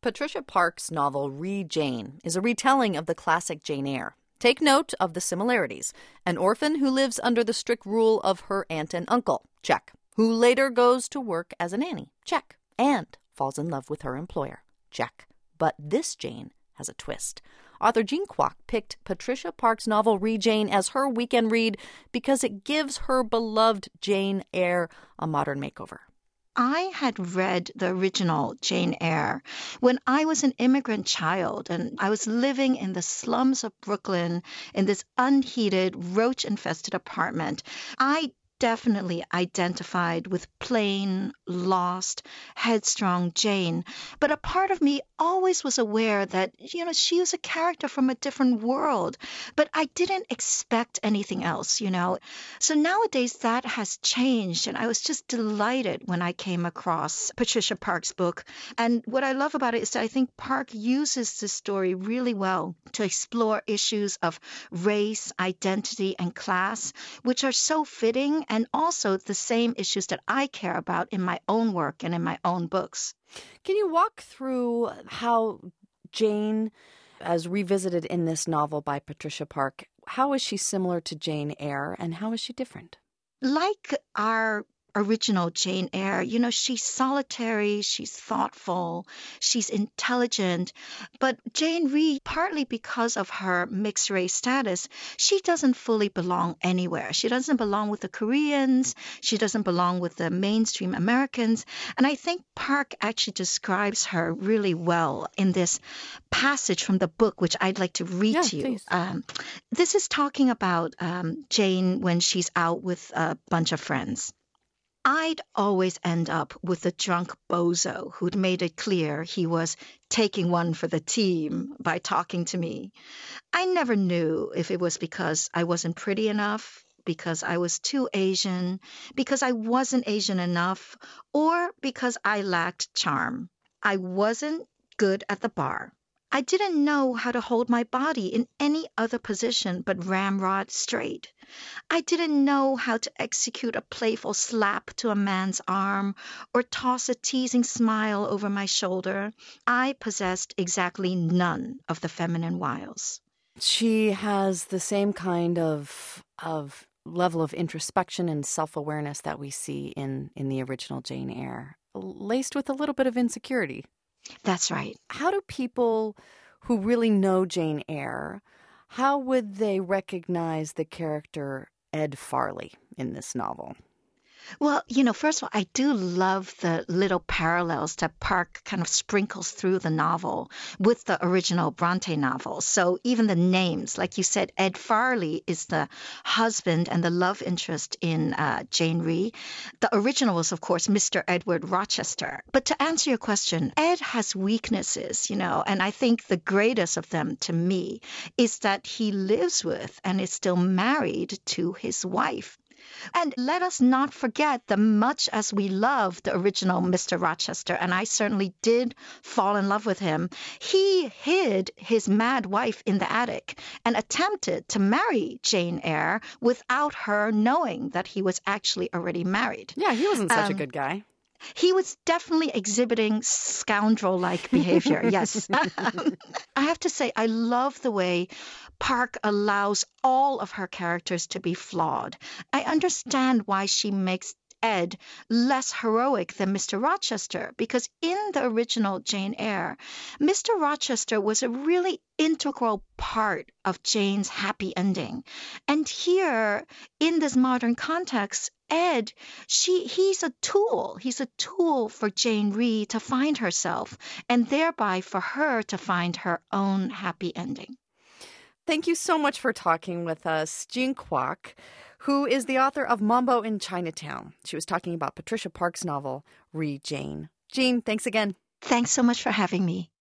Patricia Parks' novel Re Jane is a retelling of the classic Jane Eyre. Take note of the similarities. An orphan who lives under the strict rule of her aunt and uncle, check. Who later goes to work as a nanny, check. And falls in love with her employer, check. But this Jane has a twist. Author Jean Kwok picked Patricia Parks' novel Re Jane as her weekend read because it gives her beloved Jane Eyre a modern makeover. I had read the original Jane Eyre when I was an immigrant child, and I was living in the slums of Brooklyn in this unheated, roach-infested apartment. I definitely identified with plain, lost, headstrong Jane. But a part of me always was aware that, she was a character from a different world. But I didn't expect anything else. So nowadays that has changed. And I was just delighted when I came across Patricia Parks' book. And what I love about it is that I think Park uses this story really well to explore issues of race, identity, and class, which are so fitting, and also the same issues that I care about in my own work and in my own books. Can you walk through how Jane, as revisited in this novel by Patricia Park, how is she similar to Jane Eyre and how is she different? Like our original Jane Eyre, she's solitary, she's thoughtful, she's intelligent. But Jane Re, partly because of her mixed race status, she doesn't fully belong anywhere. She doesn't belong with the Koreans. She doesn't belong with the mainstream Americans. And I think Park actually describes her really well in this passage from the book, which I'd like to read to you. This is talking about Jane when she's out with a bunch of friends. I'd always end up with a drunk bozo who'd made it clear he was taking one for the team by talking to me. I never knew if it was because I wasn't pretty enough, because I was too Asian, because I wasn't Asian enough, or because I lacked charm. I wasn't good at the bar. I didn't know how to hold my body in any other position but ramrod straight. I didn't know how to execute a playful slap to a man's arm or toss a teasing smile over my shoulder. I possessed exactly none of the feminine wiles. She has the same kind of level of introspection and self-awareness that we see in the original Jane Eyre, laced with a little bit of insecurity. That's right. How do people who really know Jane Eyre, how would they recognize the character Ed Farley in this novel? Well, first of all, I do love the little parallels that Park kind of sprinkles through the novel with the original Bronte novel. So even the names, like you said, Ed Farley is the husband and the love interest in Jane Re. The original was, of course, Mr. Edward Rochester. But to answer your question, Ed has weaknesses, and I think the greatest of them to me is that he lives with and is still married to his wife. And let us not forget that much as we love the original Mr. Rochester, and I certainly did fall in love with him, he hid his mad wife in the attic and attempted to marry Jane Eyre without her knowing that he was actually already married. Yeah, he wasn't such a good guy. He was definitely exhibiting scoundrel-like behavior, yes. I have to say, I love the way Park allows all of her characters to be flawed. I understand why she makes Ed less heroic than Mr. Rochester, because in the original Jane Eyre, Mr. Rochester was a really integral part of Jane's happy ending. And here, in this modern context, Ed, he's a tool. He's a tool for Jane Re to find herself, and thereby for her to find her own happy ending. Thank you so much for talking with us, Jean Kwok, who is the author of Mambo in Chinatown. She was talking about Patricia Parks' novel, Re Jane. Jean, thanks again. Thanks so much for having me.